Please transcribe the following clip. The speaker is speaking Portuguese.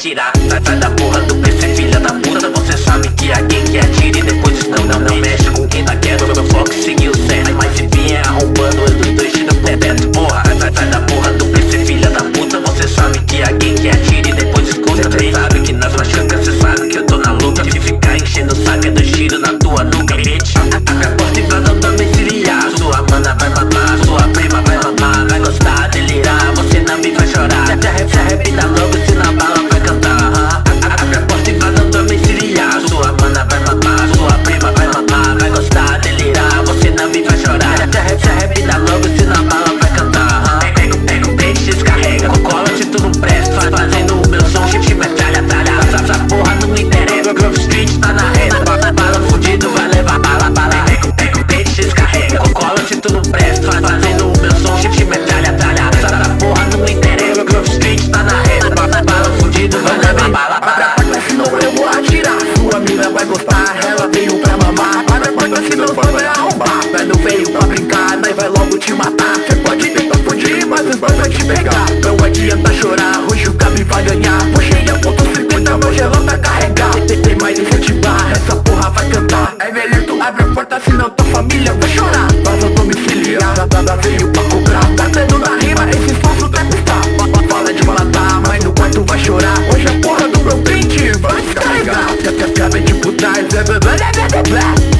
atirar. Sai da porra do PC, filha da puta. Você sabe que alguém que atira e depois não mexe com quem tá quieto. Meu foco seguiu certo, mas se vier arrombando eu dou dois tiros no teto. Porra, sai da porra do PC, filha da puta. Você sabe que alguém que atira e depois escuta. Cê sabe que nas machucas, cê sabe que eu tô na luta. Se ficar enchendo o saco é dois tiros na tua nuca, bitch. Abre a porta e vai não domiciliar. Sua mana vai mamar, sua prima vai mamar. Vai gostar, delirar, você não me vai chorar. Se arrependa logo se na bala vai cantar. Abre a porta e vai não domiciliar. Sua mana vai mamar, sua prima vai mamar. Vai gostar, delirar, você não me vai chorar. Se arrependa logo se na bala vai cantar. Pega o peixe, descarrega, cola se tu não presta. Fazendo o meu som, chip metralha, talha. Essa porra não me interessa, Grove Street tá na reta. Bala fudido vai levar bala. Pega o peixe, descarrega, cola se tu não presta. Fazendo o meu som, chip metralha, talha. Essa porra não me interessa, Grove Street tá na reta. Bala fudido vai levar bala. Abre a porta senão eu vou atirar. Sua mina vai gostar, ela veio pra mamar. Abre a porta senão eu vou arrombar. Velho veio pra brincar, nós vai logo te matar. Cê pode tentar fugir, mas os dois vai te pegar. Não adianta chorar, hoje o Gabi vai ganhar. Puxei a ponto 50, meu gelão vai carregar. Tem mais incentivar, essa porra vai cantar. É velho, tu abre a porta senão tua família vai chorar. Vaza domiciliar, nada veio pra cobrar. Tá tendo na rima, esse esforço vai custar. Fala de matar, mas no quarto vai chorar. Hoje a porra do meu print vai descarregar. Acabei de putar, blá blá blá blá blá.